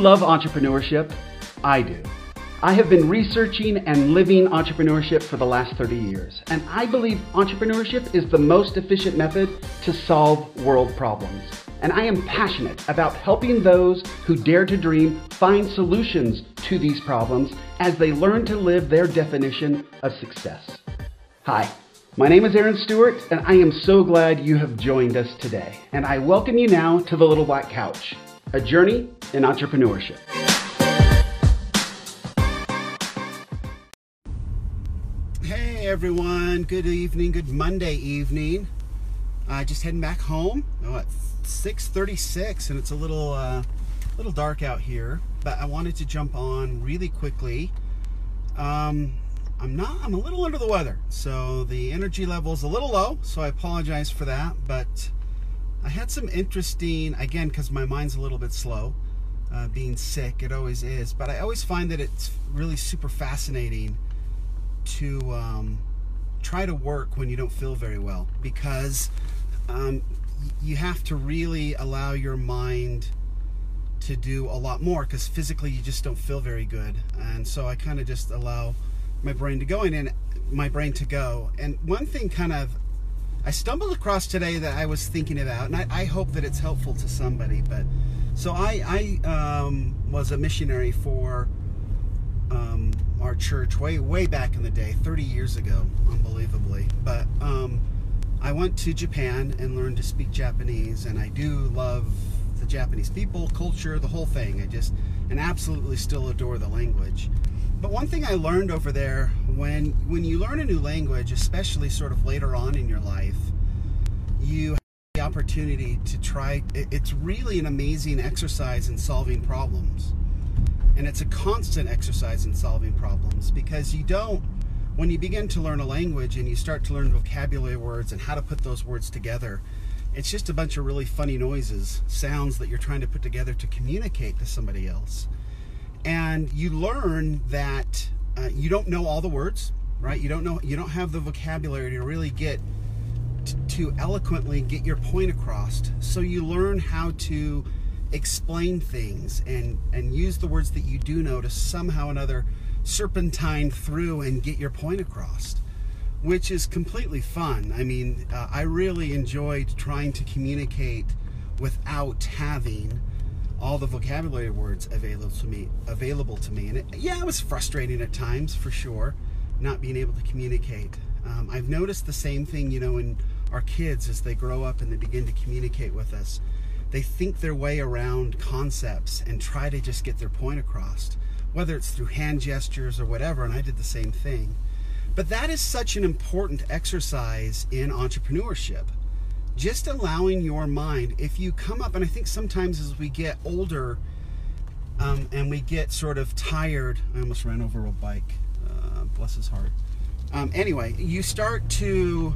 love entrepreneurship? I do. I have been researching and living entrepreneurship for the last 30 years, and I believe entrepreneurship is the most efficient method to solve world problems. And I am passionate about helping those who dare to dream find solutions to these problems as they learn to live their definition of success. Hi, my name is Aaron Stewart, and I am so glad you have joined us today. And I welcome you now to the Little Black Couch, a journey in entrepreneurship. Hey everyone, good evening, good Monday evening. Just heading back home. It's 6:36 and it's a little dark out here, but I wanted to jump on really quickly. I'm a little under the weather, so the energy level is a little low, so I apologize for that, but I had some interesting, again, because my mind's a little bit slow, being sick, it always is, but I always find that it's really super fascinating to try to work when you don't feel very well, because you have to really allow your mind to do a lot more, because physically you just don't feel very good. And so I kind of just allow my brain to go and one thing I stumbled across today that I was thinking about, and I hope that it's helpful to somebody. But so I was a missionary for our church way back in the day, 30 years ago, unbelievably. But I went to Japan and learned to speak Japanese, and I do love the Japanese people, culture, the whole thing. And absolutely still adore the language. But one thing I learned over there, when you learn a new language, especially sort of later on in your life, you have the opportunity to try. It's really an amazing exercise in solving problems. And it's a constant exercise in solving problems, because when you begin to learn a language and you start to learn vocabulary words and how to put those words together, it's just a bunch of really funny noises, sounds that you're trying to put together to communicate to somebody else. And you learn that you don't know all the words, right? You don't have the vocabulary to really get to eloquently get your point across. So you learn how to explain things and use the words that you do know to somehow or another serpentine through and get your point across, which is completely fun. I mean, I really enjoyed trying to communicate without having all the vocabulary words available to me. And it was frustrating at times, for sure, not being able to communicate. I've noticed the same thing, in our kids as they grow up and they begin to communicate with us. They think their way around concepts and try to just get their point across, whether it's through hand gestures or whatever, and I did the same thing. But that is such an important exercise in entrepreneurship. Just allowing your mind, if you come up, and I think sometimes as we get older and we get sort of tired, I almost ran over a bike, bless his heart. Anyway, you start to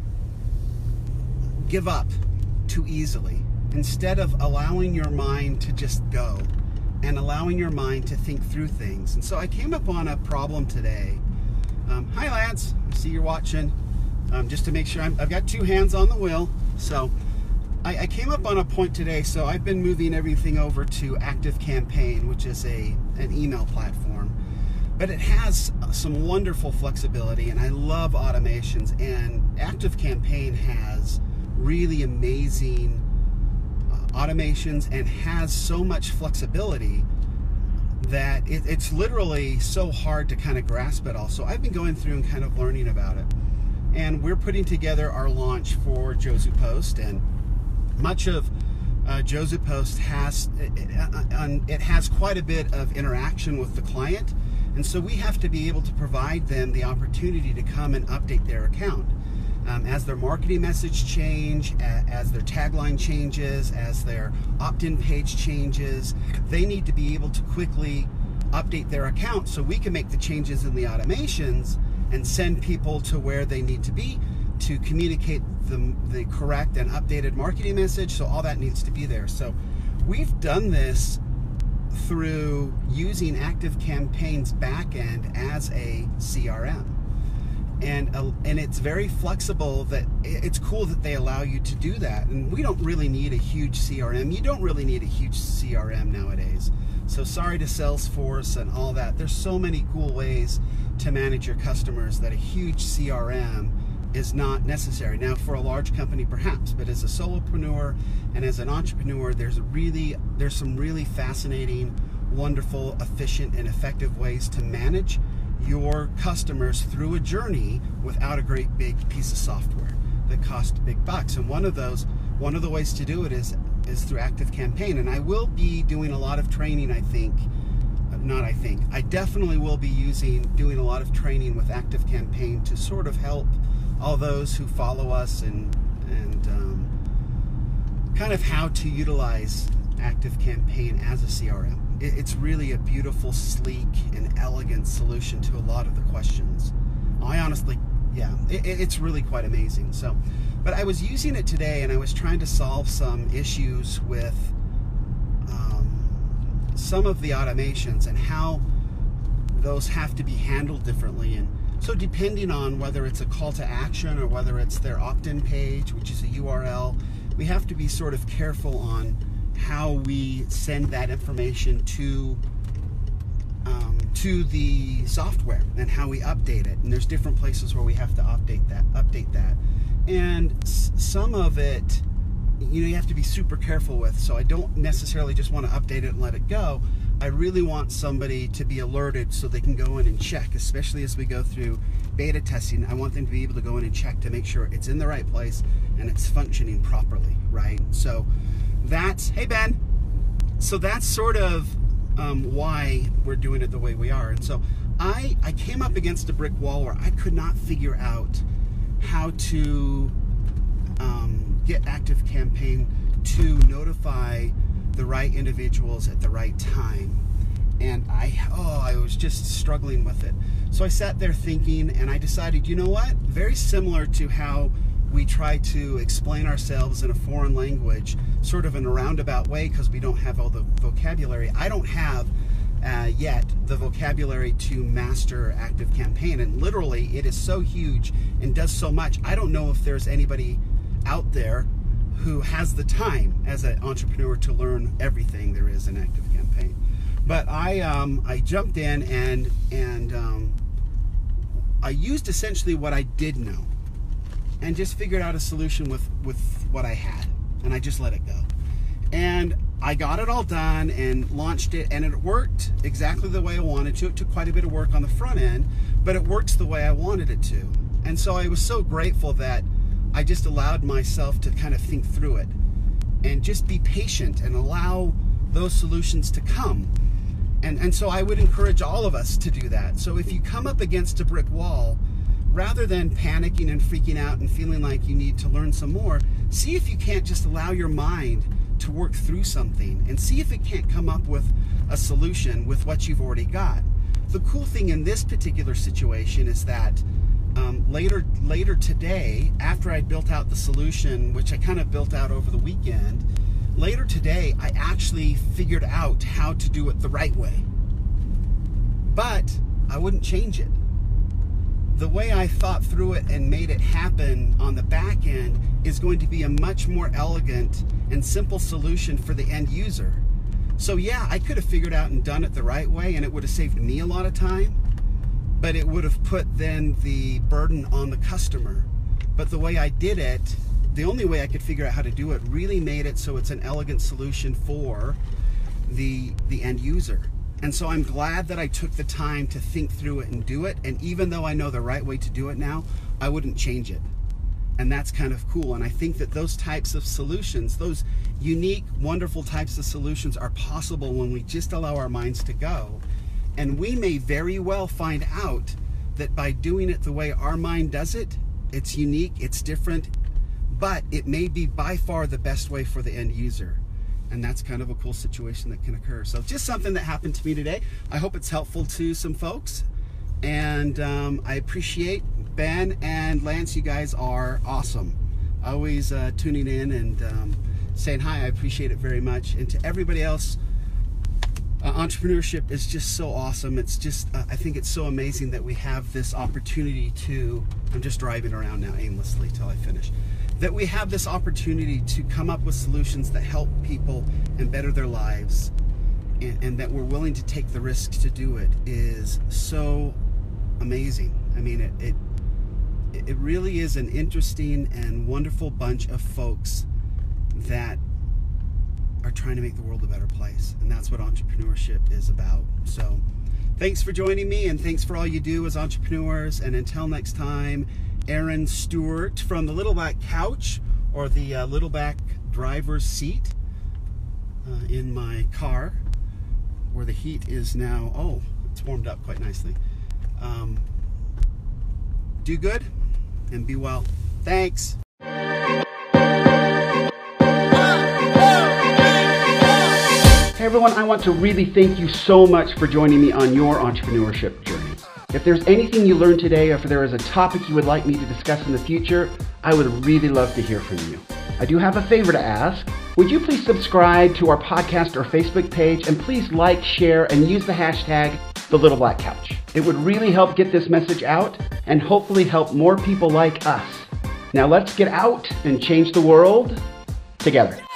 give up too easily, instead of allowing your mind to just go and allowing your mind to think through things. And so I came upon a problem today. Hi Lance, I see you're watching. Just to make sure, I've got two hands on the wheel. So I came up on a point today. So I've been moving everything over to ActiveCampaign, which is an email platform. But it has some wonderful flexibility, and I love automations. And ActiveCampaign has really amazing automations and has so much flexibility that it's literally so hard to kind of grasp it all. So I've been going through and kind of learning about it. And we're putting together our launch for Jozu Post, and much of Jozu Post has quite a bit of interaction with the client, and so we have to be able to provide them the opportunity to come and update their account. As their marketing message change, as their tagline changes, as their opt-in page changes, they need to be able to quickly update their account so we can make the changes in the automations and send people to where they need to be to communicate the correct and updated marketing message. So all that needs to be there. So we've done this through using ActiveCampaign's backend as a CRM. And it's very flexible. That it's cool that they allow you to do that. And we don't really need a huge CRM. You don't really need a huge CRM nowadays. So sorry to Salesforce and all that. There's so many cool ways to manage your customers that a huge CRM is not necessary. Now, for a large company, perhaps, but as a solopreneur and as an entrepreneur, there's some really fascinating, wonderful, efficient, and effective ways to manage your customers through a journey without a great big piece of software that costs big bucks. And one of the ways to do it is through ActiveCampaign. And I will be doing a lot of training, I definitely will be doing a lot of training with ActiveCampaign to sort of help all those who follow us and kind of how to utilize ActiveCampaign as a CRM. It's really a beautiful, sleek, and elegant solution to a lot of the questions. I honestly, it's really quite amazing. So, but I was using it today, and I was trying to solve some issues with some of the automations and how those have to be handled differently. And so depending on whether it's a call to action or whether it's their opt-in page, which is a URL, we have to be sort of careful on how we send that information to the software and how we update it. And there's different places where we have to update that. And some of it, you have to be super careful with. So I don't necessarily just want to update it and let it go. I really want somebody to be alerted so they can go in and check, especially as we go through beta testing. I want them to be able to go in and check to make sure it's in the right place and it's functioning properly, right? So that's, hey Ben, so that's sort of why we're doing it the way we are. And so I came up against a brick wall where I could not figure out how to get ActiveCampaign to notify the right individuals at the right time. And I was just struggling with it. So I sat there thinking, and I decided, you know what? Very similar to how we try to explain ourselves in a foreign language, sort of in a roundabout way, because we don't have all the vocabulary. I don't have yet the vocabulary to master ActiveCampaign, and literally it is so huge and does so much. I don't know if there's anybody out there who has the time as an entrepreneur to learn everything there is in ActiveCampaign. But I jumped in and I used essentially what I did know and just figured out a solution with what I had, and I just let it go. And I got it all done and launched it, and it worked exactly the way I wanted to. It took quite a bit of work on the front end, but it works the way I wanted it to. And so I was so grateful that I just allowed myself to kind of think through it and just be patient and allow those solutions to come. And so I would encourage all of us to do that. So if you come up against a brick wall, rather than panicking and freaking out and feeling like you need to learn some more, see if you can't just allow your mind to work through something and see if it can't come up with a solution with what you've already got. The cool thing in this particular situation is that later today, after I built out the solution, which I kind of built out over the weekend, later today I actually figured out how to do it the right way. But I wouldn't change it. The way I thought through it and made it happen on the back end is going to be a much more elegant and simple solution for the end user. So yeah, I could have figured out and done it the right way, and it would have saved me a lot of time, but it would have put then the burden on the customer. But the way I did it, the only way I could figure out how to do it, really made it so it's an elegant solution for the end user. And so I'm glad that I took the time to think through it and do it. And even though I know the right way to do it now, I wouldn't change it. And that's kind of cool. And I think that those types of solutions, those unique, wonderful types of solutions are possible when we just allow our minds to go. And we may very well find out that by doing it the way our mind does it, it's unique, it's different, but it may be by far the best way for the end user. And that's kind of a cool situation that can occur. So just something that happened to me today. I hope it's helpful to some folks. And I appreciate Ben and Lance. You guys are awesome. Always tuning in and saying hi. I appreciate it very much. And to everybody else, Entrepreneurship is just so awesome. It's just, I think it's so amazing that we have this opportunity to, I'm just driving around now aimlessly till I finish, that we have this opportunity to come up with solutions that help people and better their lives, and that we're willing to take the risks to do it is so amazing. I mean, it really is an interesting and wonderful bunch of folks that are trying to make the world a better place, and that's what entrepreneurship is about. So thanks for joining me, and thanks for all you do as entrepreneurs, and until next time, Aaron Stewart from the Little Black Couch, or the Little Black driver's seat in my car, where the heat is now, oh, it's warmed up quite nicely. Do good and be well. Thanks. Hey everyone, I want to really thank you so much for joining me on your entrepreneurship journey. If there's anything you learned today, or if there is a topic you would like me to discuss in the future, I would really love to hear from you. I do have a favor to ask. Would you please subscribe to our podcast or Facebook page, and please like, share, and use the hashtag #TheLittleBlackCouch. It would really help get this message out and hopefully help more people like us. Now let's get out and change the world together.